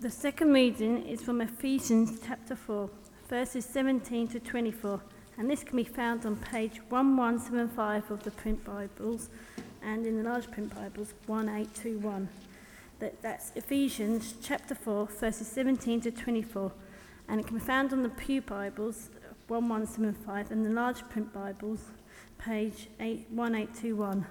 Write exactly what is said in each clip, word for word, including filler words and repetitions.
The second reading is from Ephesians chapter four, verses seventeen to twenty-four, and this can be found on page eleven seventy-five of the print Bibles, and in the large print Bibles, eighteen twenty-one. That, that's Ephesians chapter four, verses seventeen to twenty-four, and it can be found on the Pew Bibles, eleven seventy-five, and the large print Bibles, page eighteen twenty-one.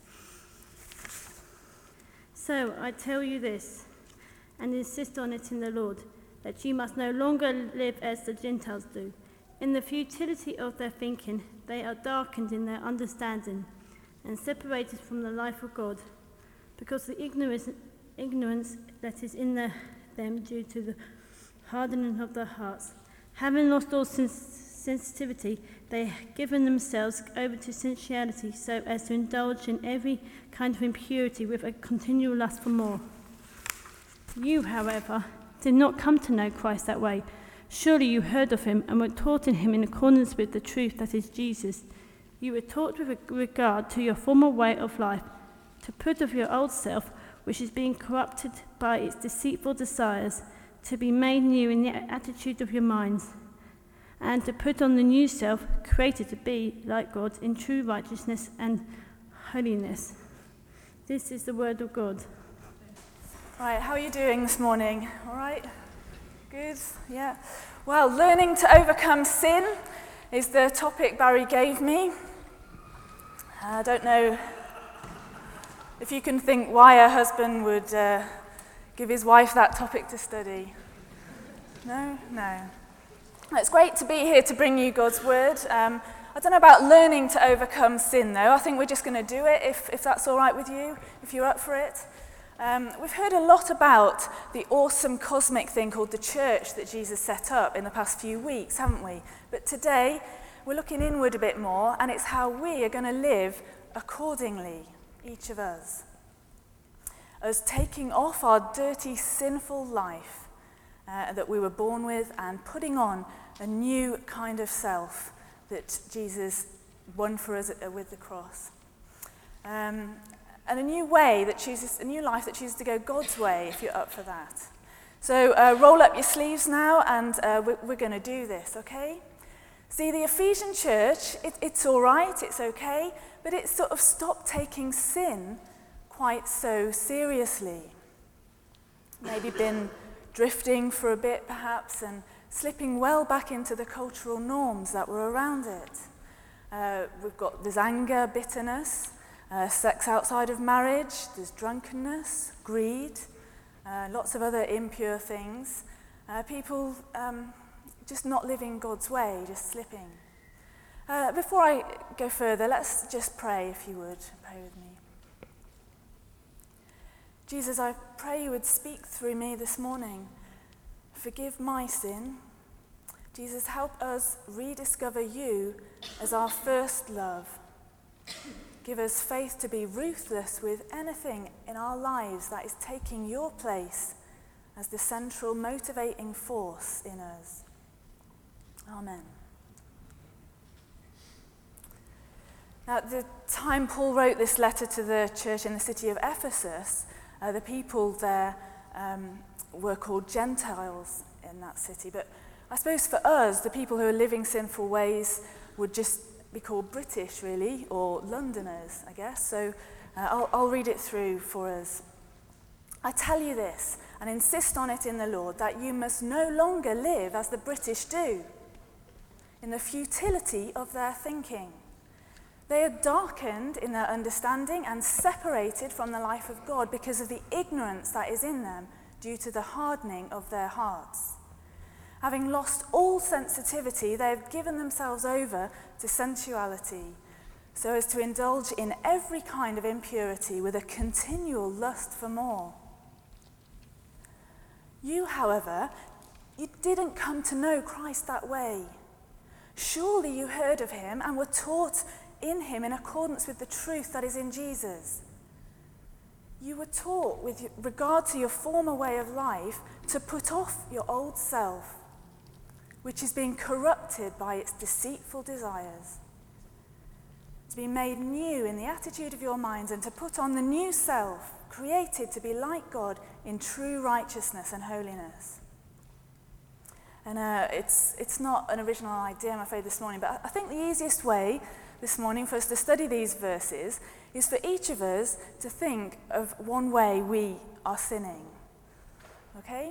So I tell you this, and insist on it in the Lord, that you must no longer live as the Gentiles do. In the futility of their thinking, they are darkened in their understanding and separated from the life of God, because of the ignorance, ignorance that is in the, them due to the hardening of their hearts. Having lost all sens- sensitivity, they have given themselves over to sensuality, so as to indulge in every kind of impurity with a continual lust for more. You, however, did not come to know Christ that way. Surely you heard of him and were taught in him in accordance with the truth that is Jesus. You were taught with regard to your former way of life, to put off your old self, which is being corrupted by its deceitful desires, to be made new in the attitude of your minds, and to put on the new self, created to be like God in true righteousness and holiness. This is the word of God. Right, how are you doing this morning? All right? Good? Yeah. Well, learning to overcome sin is the topic Barry gave me. I don't know if you can think why a husband would uh, give his wife that topic to study. No? No. It's great to be here to bring you God's word. Um, I don't know about learning to overcome sin, though. I think we're just going to do it, if, if that's all right with you, if you're up for it. Um, we've heard a lot about the awesome cosmic thing called the church that Jesus set up in the past few weeks, haven't we? But today, we're looking inward a bit more, and it's how we are going to live accordingly, each of us. As taking off our dirty, sinful life uh, that we were born with and putting on a new kind of self that Jesus won for us with the cross. Um, And a new way that chooses, a new life that chooses to go God's way, if you're up for that. So uh, roll up your sleeves now, and uh, we're, we're going to do this, okay? See, the Ephesian church, it, it's all right, it's okay, but it's sort of stopped taking sin quite so seriously. Maybe been drifting for a bit, perhaps, and slipping well back into the cultural norms that were around it. Uh, we've got this anger, bitterness, Uh, sex outside of marriage, there's drunkenness, greed, uh, lots of other impure things. Uh, people um, just not living God's way, just slipping. Uh, before I go further, let's just pray, if you would. Pray with me. Jesus, I pray you would speak through me this morning. Forgive my sin. Jesus, help us rediscover you as our first love. Give us faith to be ruthless with anything in our lives that is taking your place as the central motivating force in us. Amen. Now, at the time Paul wrote this letter to the church in the city of Ephesus, uh, the people there um, were called Gentiles in that city. But I suppose for us, the people who are living sinful ways would just be called British, really, or Londoners, I guess. So uh, I'll, I'll read it through for us. I tell you this, and insist on it in the Lord, that you must no longer live as the British do, in the futility of their thinking. They are darkened in their understanding and separated from the life of God because of the ignorance that is in them due to the hardening of their hearts. Having lost all sensitivity, they have given themselves over to sensuality, so as to indulge in every kind of impurity with a continual lust for more. You, however, you didn't come to know Christ that way. Surely you heard of him and were taught in him in accordance with the truth that is in Jesus. You were taught with regard to your former way of life to put off your old self, which is being corrupted by its deceitful desires, to be made new in the attitude of your minds, and to put on the new self, created to be like God in true righteousness and holiness. And uh, it's, it's not an original idea, I'm afraid, this morning, but I think the easiest way this morning for us to study these verses is for each of us to think of one way we are sinning. Okay?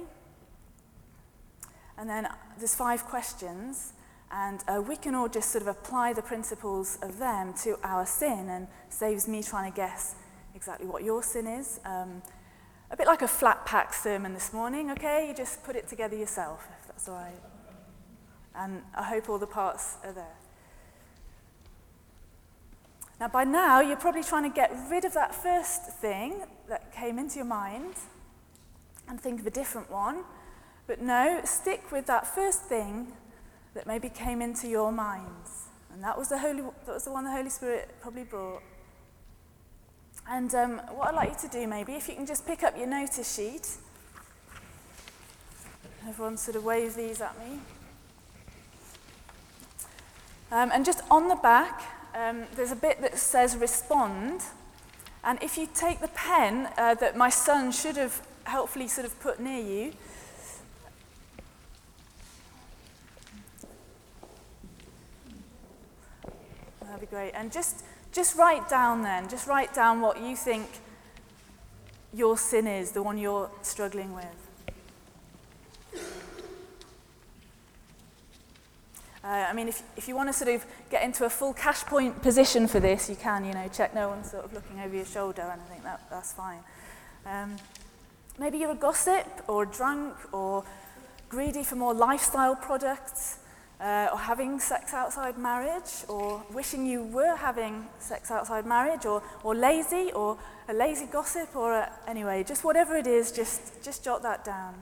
And then there's five questions, and uh, we can all just sort of apply the principles of them to our sin, and saves me trying to guess exactly what your sin is. Um, a bit like a flat pack sermon this morning, okay? You just put it together yourself, if that's all right. And I hope all the parts are there. Now, by now, you're probably trying to get rid of that first thing that came into your mind and think of a different one. But no, stick with that first thing that maybe came into your minds. And that was the Holy, that was the one the Holy Spirit probably brought. And um, what I'd like you to do maybe, if you can just pick up your notice sheet. Everyone sort of wave these at me. Um, and just on the back, um, there's a bit that says respond. And if you take the pen uh, that my son should have helpfully sort of put near you, that'd be great. And just, just write down then, just write down what you think your sin is, the one you're struggling with. Uh, I mean, if, if you want to sort of get into a full cash point position for this, you can, you know, check no one's sort of looking over your shoulder, and I think that, that's fine. Um, maybe you're a gossip, or a drunk, or greedy for more lifestyle products, uh, or having sex outside marriage, or wishing you were having sex outside marriage, or, or lazy, or a lazy gossip, or a, anyway, just whatever it is, just, just jot that down.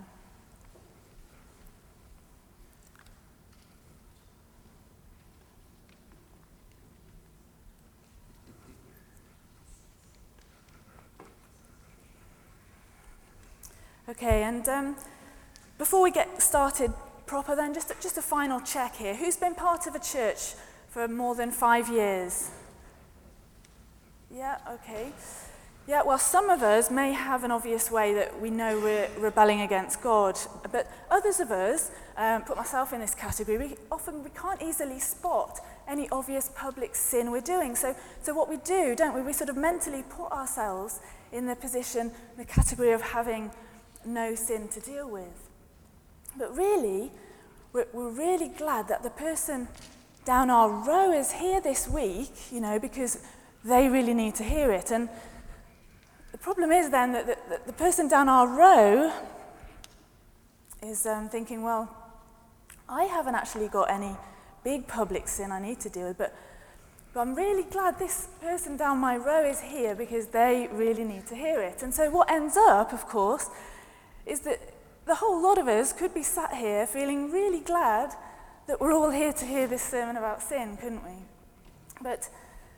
Okay, and um, before we get started proper then, just, just a final check here. Who's been part of a church for more than five years? Yeah, okay. Yeah, well, some of us may have an obvious way that we know we're rebelling against God, but others of us, um, put myself in this category, we often we can't easily spot any obvious public sin we're doing. So, so what we do, don't we, we sort of mentally put ourselves in the position, the category of having no sin to deal with. But really, we're, we're really glad that the person down our row is here this week, you know, because they really need to hear it. And the problem is then that the, that the person down our row is um, thinking, well, I haven't actually got any big public sin I need to deal with, but, but I'm really glad this person down my row is here because they really need to hear it. And so what ends up, of course, is that the whole lot of us could be sat here feeling really glad that we're all here to hear this sermon about sin, couldn't we? But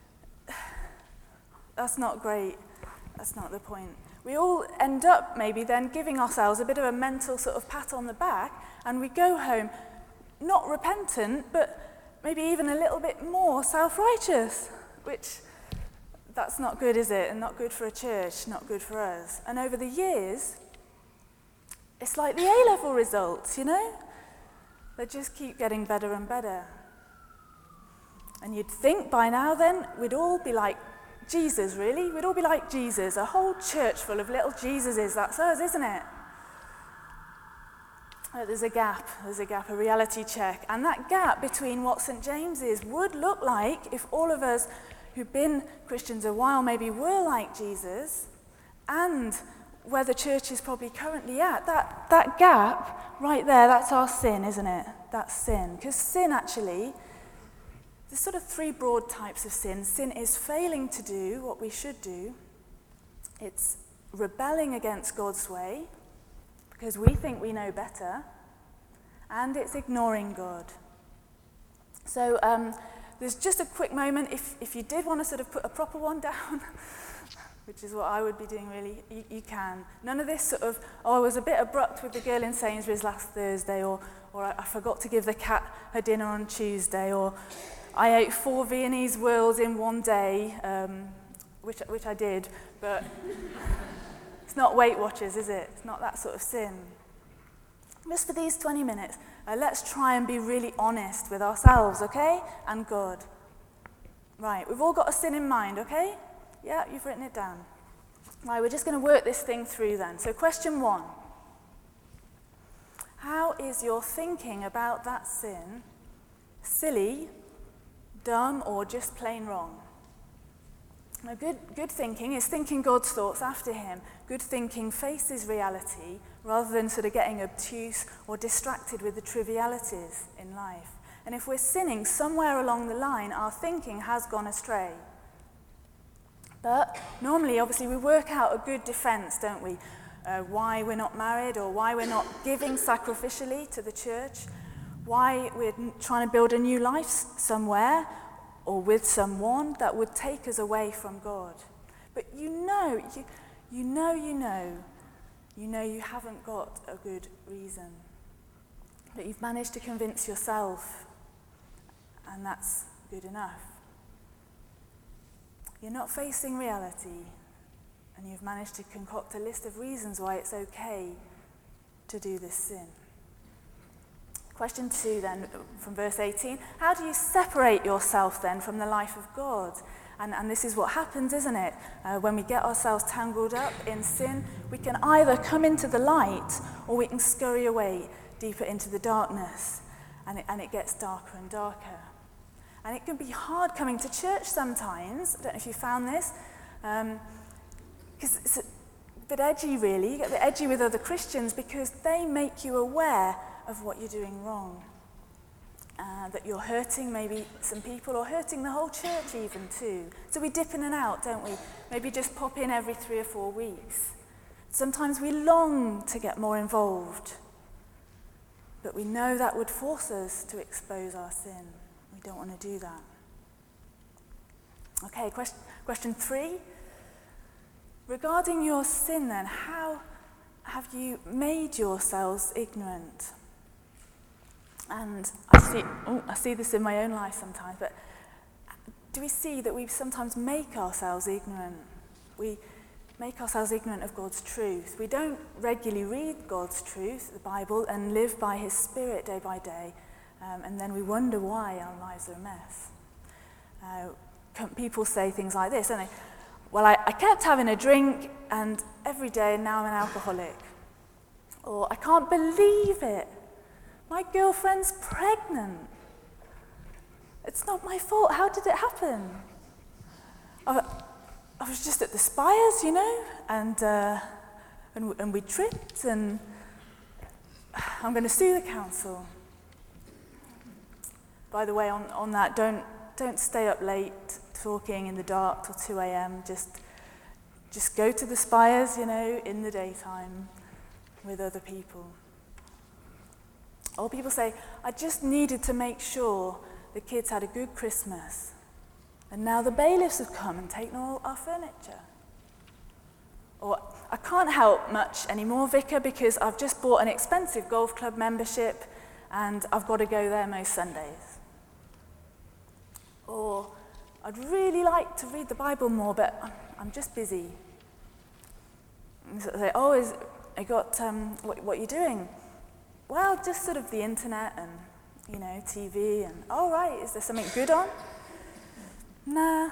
that's not great. That's not the point. We all end up maybe then giving ourselves a bit of a mental sort of pat on the back, and we go home not repentant, but maybe even a little bit more self-righteous, which that's not good, is it? And not good for a church, not good for us. And over the years, it's like the A-level results, you know? They just keep getting better and better. And you'd think by now then, we'd all be like Jesus, really. We'd all be like Jesus. A whole church full of little Jesuses. That's us, isn't it? But there's a gap. There's a gap, a reality check. And that gap between what Saint James is would look like if all of us who've been Christians a while maybe were like Jesus, and where the church is probably currently at, that, that gap right there, that's our sin, isn't it? That's sin. Because sin actually, there's sort of three broad types of sin. Sin is failing to do what we should do. It's rebelling against God's way because we think we know better. And it's ignoring God. So um, there's just a quick moment. If, if you did want to sort of put a proper one down, which is what I would be doing really, you, you can. None of this sort of, oh, I was a bit abrupt with the girl in Sainsbury's last Thursday, or, or I, I forgot to give the cat her dinner on Tuesday, or I ate four Viennese whirls in one day, um, which, which I did, but not Weight Watchers, is it? It's not that sort of sin. Just for these twenty minutes, uh, let's try and be really honest with ourselves, okay? And God. Right, we've all got a sin in mind, okay? Yeah, you've written it down. Right, we're just going to work this thing through then. So question one. How is your thinking about that sin silly, dumb, or just plain wrong? Now, good, good thinking is thinking God's thoughts after him. Good thinking faces reality rather than sort of getting obtuse or distracted with the trivialities in life. And if we're sinning somewhere along the line, our thinking has gone astray. But normally, obviously, we work out a good defense, don't we? Uh, why we're not married, or why we're not giving sacrificially to the church, why we're trying to build a new life somewhere, or with someone that would take us away from God. But you know, you, you know, you know, you know you haven't got a good reason. But you've managed to convince yourself, and that's good enough. You're not facing reality, and you've managed to concoct a list of reasons why it's okay to do this sin. Question two then, from verse eighteen. How do you separate yourself then from the life of God? And, and this is what happens, isn't it? Uh, when we get ourselves tangled up in sin, we can either come into the light or we can scurry away deeper into the darkness. And it, and it gets darker and darker. And it can be hard coming to church sometimes. I don't know if you found this. Um, because it's a bit edgy, really. You get a bit edgy with other Christians because they make you aware of what you're doing wrong. Uh, that you're hurting maybe some people or hurting the whole church even too. So we dip in and out, don't we? Maybe just pop in every three or four weeks. Sometimes we long to get more involved. But we know that would force us to expose our sin. We don't want to do that. Okay, question, question three. Regarding your sin then, how have you made yourselves ignorant? And I see, oh, I see this in my own life sometimes, but do we see that we sometimes make ourselves ignorant? We make ourselves ignorant of God's truth. We don't regularly read God's truth, the Bible, and live by his Spirit day by day, um, and then we wonder why our lives are a mess. Uh, people say things like this, don't they? Well, I, I kept having a drink, and every day, and now I'm an alcoholic. Or, I can't believe it. My girlfriend's pregnant. It's not my fault. How did it happen? I, I was just at the Spires, you know, and, uh, and, and we tripped, and I'm going to sue the council. By the way, on, on that, don't, don't stay up late talking in the dark till two a.m. Just, just go to the Spires, you know, in the daytime with other people. Or people say, I just needed to make sure the kids had a good Christmas. And now the bailiffs have come and taken all our furniture. Or, I can't help much anymore, Vicar, because I've just bought an expensive golf club membership and I've got to go there most Sundays. Or, I'd really like to read the Bible more, but I'm, I'm just busy. And so they say, oh, is, I got, um, what, what are you doing? Well, just sort of the internet and, you know, T V and, oh, right, is there something good on? Nah.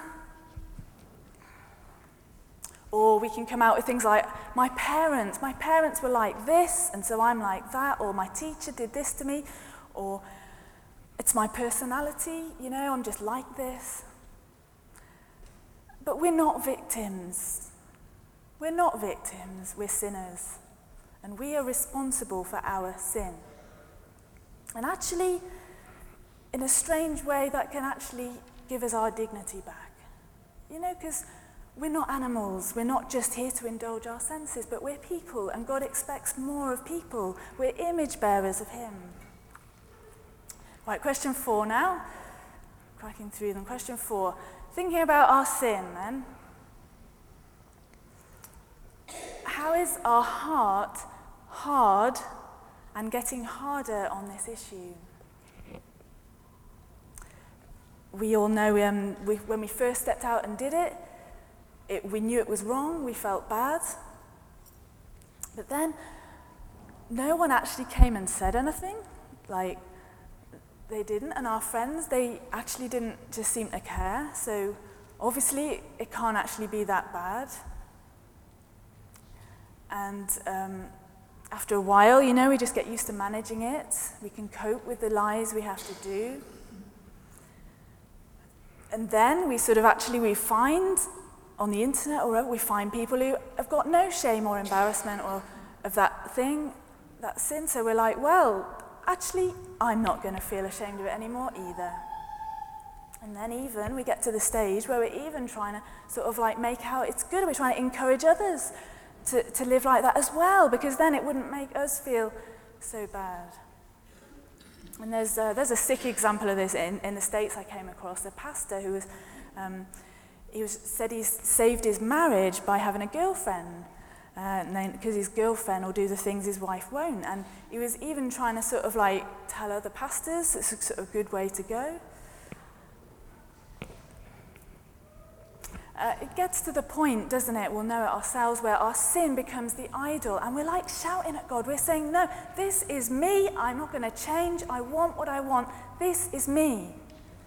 Or we can come out with things like, my parents, my parents were like this, and so I'm like that, or my teacher did this to me, or it's my personality, you know, I'm just like this. But we're not victims. We're not victims, we're sinners. And we are responsible for our sin. And actually, in a strange way, that can actually give us our dignity back. You know, because we're not animals. We're not just here to indulge our senses, but we're people, and God expects more of people. We're image bearers of him. Right, question four now. Cracking through them. Question four. Thinking about our sin, then. How is our heart hard and getting harder on this issue? We all know um, we, when we first stepped out and did it, it, we knew it was wrong, we felt bad. But then no one actually came and said anything. Like, they didn't, and our friends, they actually didn't just seem to care. So obviously it can't actually be that bad. And um, after a while, you know, we just get used to managing it. We can cope with the lies we have to do. And then we sort of actually, we find on the internet or wherever, we find people who have got no shame or embarrassment or of that thing, that sin. So we're like, well, actually, I'm not going to feel ashamed of it anymore either. And then even we get to the stage where we're even trying to sort of like make out it's good. We're trying to encourage others to, to live like that as well, because then it wouldn't make us feel so bad. And there's uh, there's a sick example of this in, in the States I came across. A pastor who was, um, he was said he saved his marriage by having a girlfriend, because uh, his girlfriend will do the things his wife won't. And he was even trying to sort of like tell other pastors it's a sort of good way to go. Uh, it gets to the point, doesn't it, we'll know it ourselves, where our sin becomes the idol, and we're like shouting at God. We're saying, no, this is me, I'm not going to change, I want what I want, this is me.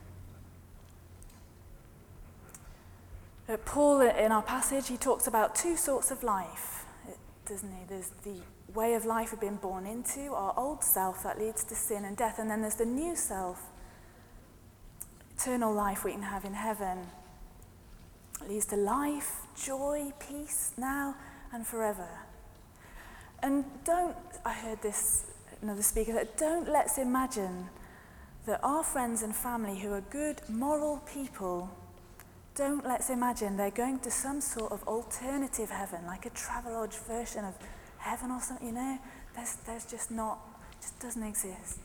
Uh, Paul, in our passage, he talks about two sorts of life, doesn't he? There's the way of life we've been born into, our old self that leads to sin and death, and then there's the new self, eternal life we can have in heaven. It leads to life, joy, peace, now and forever. And don't, I heard this, another speaker said, don't let's imagine that our friends and family who are good, moral people, don't let's imagine they're going to some sort of alternative heaven, like a Travelodge version of heaven or something, you know? There's, there's just not, just doesn't exist.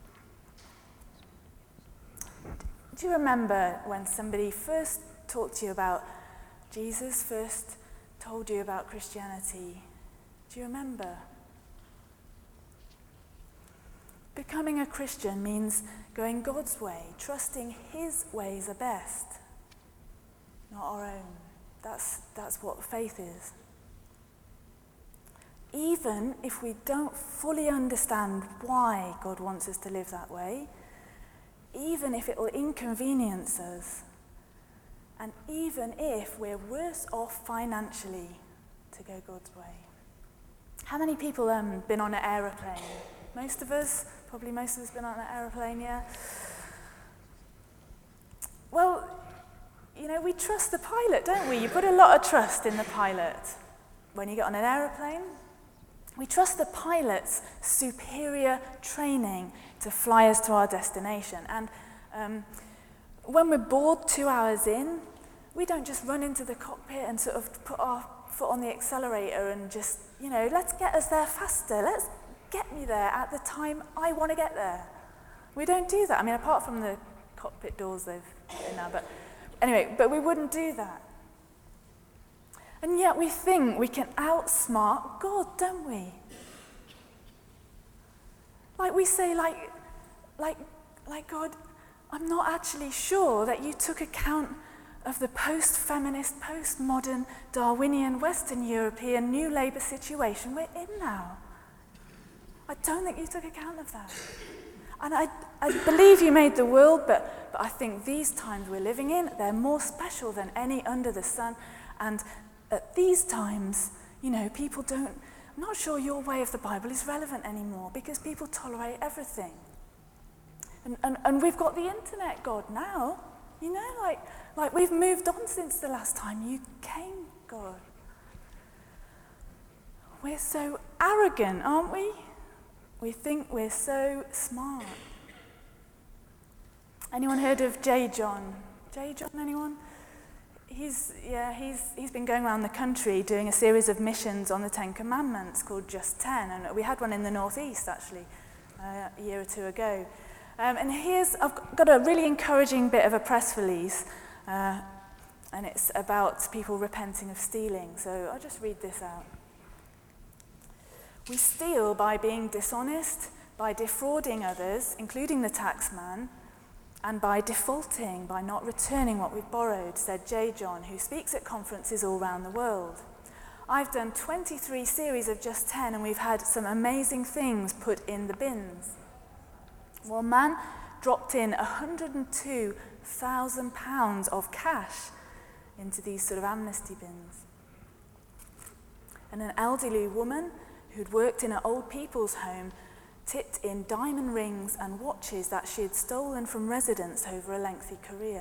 Do you remember when somebody first talked to you about Jesus, first told you about Christianity? Do you remember? Becoming a Christian means going God's way, trusting his ways are best, not our own. That's, that's what faith is. Even if we don't fully understand why God wants us to live that way, even if it will inconvenience us, and even if we're worse off financially to go God's way. How many people have um, been on an aeroplane? Most of us, probably most of us been on an aeroplane, yeah? Well, you know, we trust the pilot, don't we? You put a lot of trust in the pilot when you get on an aeroplane. We trust the pilot's superior training to fly us to our destination. And um, when we're bored two hours in, we don't just run into the cockpit and sort of put our foot on the accelerator and just, you know, let's get us there faster. Let's get me there at the time I want to get there. We don't do that. I mean, apart from the cockpit doors they've put in now. But anyway, but we wouldn't do that. And yet we think we can outsmart God, don't we? Like we say, like, like, like God, I'm not actually sure that you took account of the post-feminist, post-modern, Darwinian, Western European, New Labour situation we're in now. I don't think you took account of that. And I, I believe you made the world, but, but I think these times we're living in, they're more special than any under the sun. And at these times, you know, people don't, I'm not sure your way of the Bible is relevant anymore because people tolerate everything. And, and, and we've got the internet, God, now. You know, like, like we've moved on since the last time you came, God. We're so arrogant, aren't we? We think we're so smart. Anyone heard of J. John? J. John, anyone? He's, yeah, he's, he's been going around the country doing a series of missions on the Ten Commandments called Just Ten. And we had one in the Northeast, actually, uh, a year or two ago. Um, and here's, I've got a really encouraging bit of a press release, uh, and it's about people repenting of stealing. So I'll just read this out. We steal by being dishonest, by defrauding others, including the taxman, and by defaulting, by not returning what we've borrowed, said J. John, who speaks at conferences all around the world. I've done twenty-three series of just ten, and we've had some amazing things put in the bins. One man dropped in one hundred two thousand pounds of cash into these sort of amnesty bins. And an elderly woman who'd worked in an old people's home tipped in diamond rings and watches that she had stolen from residents over a lengthy career.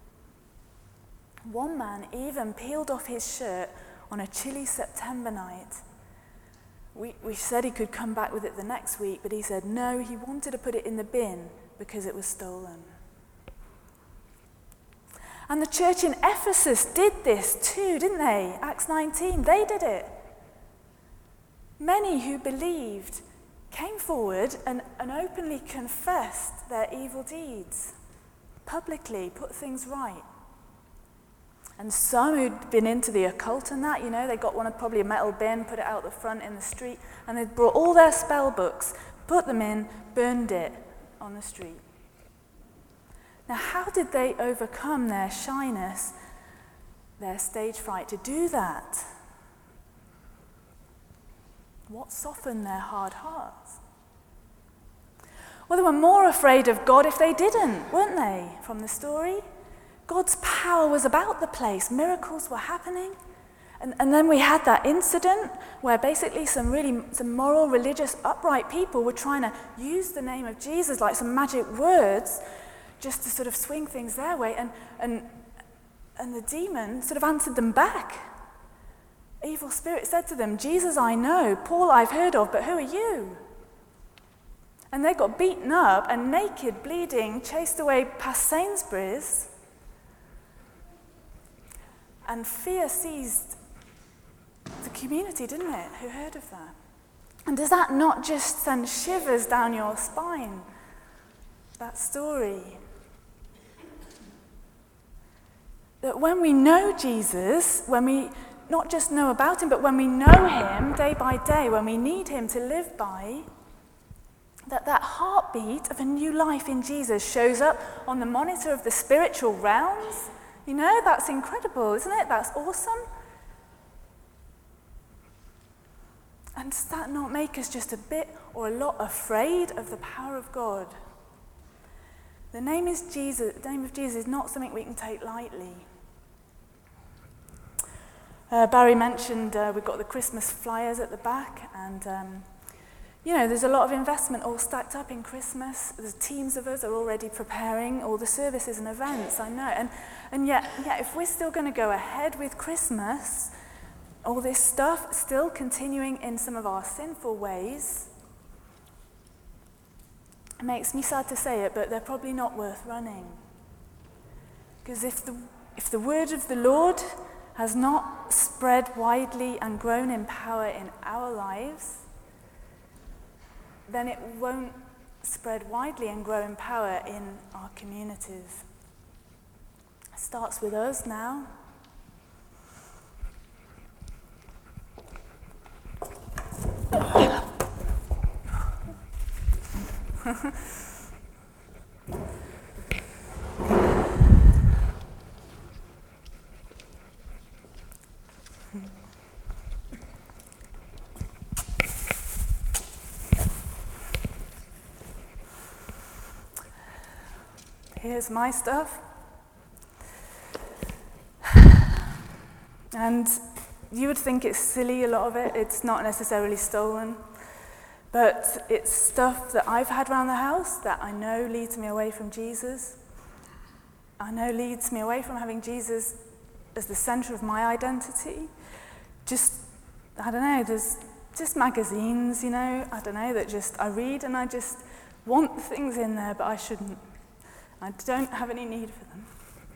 One man even peeled off his shirt on a chilly September night. We, we said he could come back with it the next week, but he said no, he wanted to put it in the bin because it was stolen. And the church in Ephesus did this too, didn't they? Acts nineteen, they did it. Many who believed came forward and, and openly confessed their evil deeds, publicly put things right. And some who'd been into the occult and that, you know, they got one of probably a metal bin, put it out the front in the street, and they brought all their spell books, put them in, burned it on the street. Now, how did they overcome their shyness, their stage fright to do that? What softened their hard hearts? Well, they were more afraid of God if they didn't, weren't they, from the story? God's power was about the place. Miracles were happening. And, and then we had that incident where basically some really some moral, religious, upright people were trying to use the name of Jesus like some magic words just to sort of swing things their way. And, and, and the demon sort of answered them back. Evil spirit said to them, Jesus I know, Paul I've heard of, but who are you? And they got beaten up and naked, bleeding, chased away past Sainsbury's. And fear seized the community, didn't it? Who heard of that? And does that not just send shivers down your spine? That story. That when we know Jesus, when we not just know about him, but when we know him day by day, when we need him to live by, that that heartbeat of a new life in Jesus shows up on the monitor of the spiritual realms. You know, that's incredible, isn't it? That's awesome. And does that not make us just a bit or a lot afraid of the power of God? The name is Jesus. The name of Jesus is not something we can take lightly. Uh, Barry mentioned uh, we've got the Christmas flyers at the back, and um, you know, there's a lot of investment all stacked up in Christmas. There's teams of us are already preparing all the services and events, I know. And and yet, yet if we're still going to go ahead with Christmas, all this stuff still continuing in some of our sinful ways, it makes me sad to say it, but they're probably not worth running. Because if the if the word of the Lord has not spread widely and grown in power in our lives, then it won't spread widely and grow in power in our communities. It starts with us now. Here's my stuff. And you would think it's silly, a lot of it. It's not necessarily stolen. But it's stuff that I've had around the house that I know leads me away from Jesus. I know leads me away from having Jesus as the center of my identity. Just, I don't know, there's just magazines, you know, I don't know, that just I read and I just want things in there, but I shouldn't. I don't have any need for them.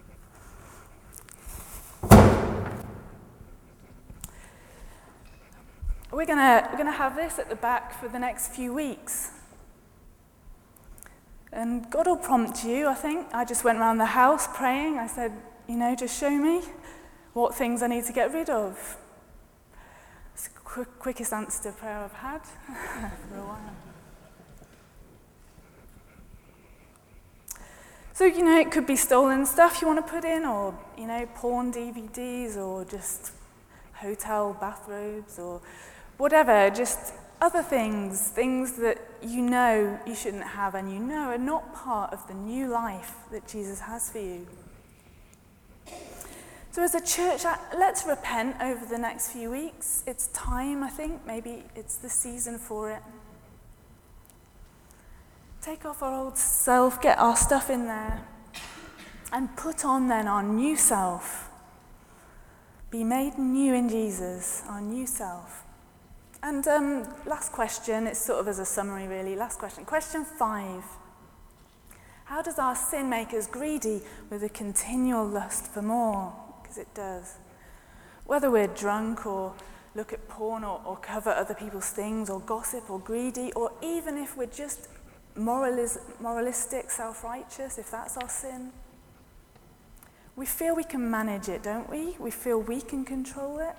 We're gonna we're gonna have this at the back for the next few weeks. And God will prompt you, I think. I just went around the house praying. I said, you know, just show me what things I need to get rid of. It's the quick, quickest answer to prayer I've had for a while. So, you know, it could be stolen stuff you want to put in, or, you know, porn D V Ds, or just hotel bathrobes or whatever, just other things, things that you know you shouldn't have and you know are not part of the new life that Jesus has for you. So as a church, let's repent over the next few weeks. It's time, I think. Maybe it's the season for it. Take off our old self, get our stuff in there, and put on then our new self. Be made new in Jesus, our new self. And um, last question, it's sort of as a summary really. Last question. Question five. How does our sin make us greedy with a continual lust for more? Because it does. Whether we're drunk or look at porn or, or cover other people's things or gossip or greedy, or even if we're just moralis- moralistic, self-righteous, if that's our sin, we feel we can manage it, don't we? We feel we can control it.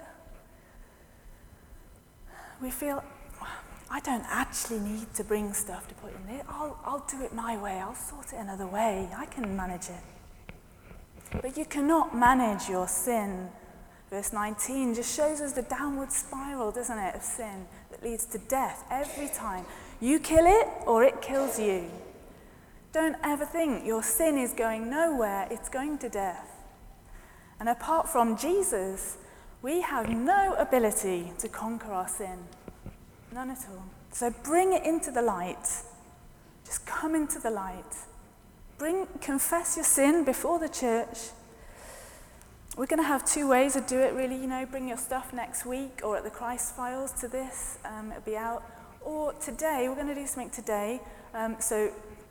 We feel, I don't actually need to bring stuff to put in there. I'll, I'll do it my way. I'll sort it another way. I can manage it. But you cannot manage your sin. Verse nineteen just shows us the downward spiral, doesn't it, of sin that leads to death every time. You kill it or it kills you. Don't ever think your sin is going nowhere. It's going to death. And apart from Jesus, we have no ability to conquer our sin. None at all. So bring it into the light. Just come into the light. Bring, confess your sin before the church. We're going to have two ways to do it, really. You know, bring your stuff next week or at the Christ Files to this. Um, it'll be out. Or today, we're going to do something today. Um, so,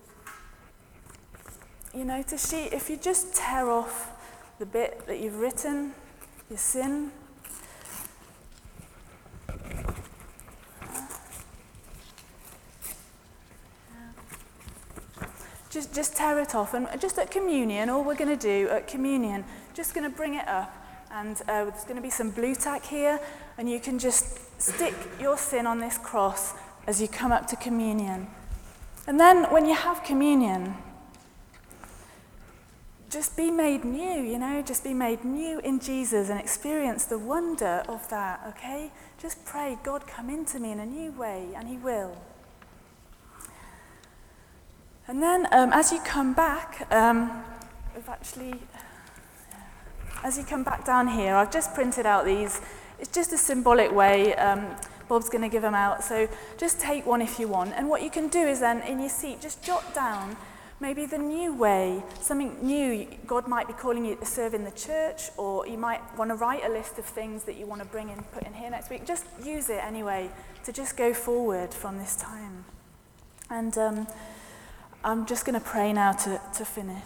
you know, to see if you just tear off the bit that you've written, your sin. Just, just tear it off. And just at communion, all we're going to do at communion, just going to bring it up. And uh, there's going to be some blue tack here. And you can just stick your sin on this cross as you come up to communion. And then when you have communion, just be made new, you know, just be made new in Jesus and experience the wonder of that, okay? Just pray, God, come into me in a new way, and he will. And then um, as you come back, um, we've actually, as you come back down here, I've just printed out these. It's just a symbolic way. Um, Bob's going to give them out, so just take one if you want. And what you can do is then, in your seat, just jot down maybe the new way, something new God might be calling you to serve in the church, or you might want to write a list of things that you want to bring in, put in here next week. Just use it anyway to just go forward from this time. And um, I'm just going to pray now to, to finish.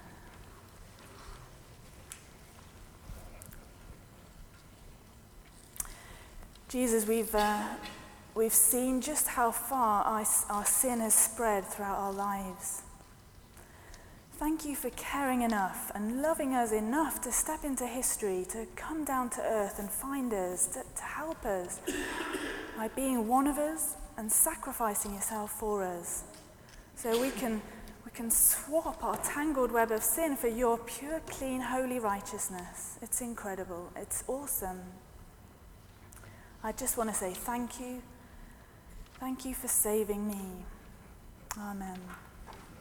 Jesus, we've uh, we've seen just how far our, our sin has spread throughout our lives. Thank you for caring enough and loving us enough to step into history, to come down to earth and find us, to, to help us by being one of us and sacrificing yourself for us. So we can we can swap our tangled web of sin for your pure, clean, holy righteousness. It's incredible. It's awesome. I just want to say thank you. Thank you for saving me. Amen.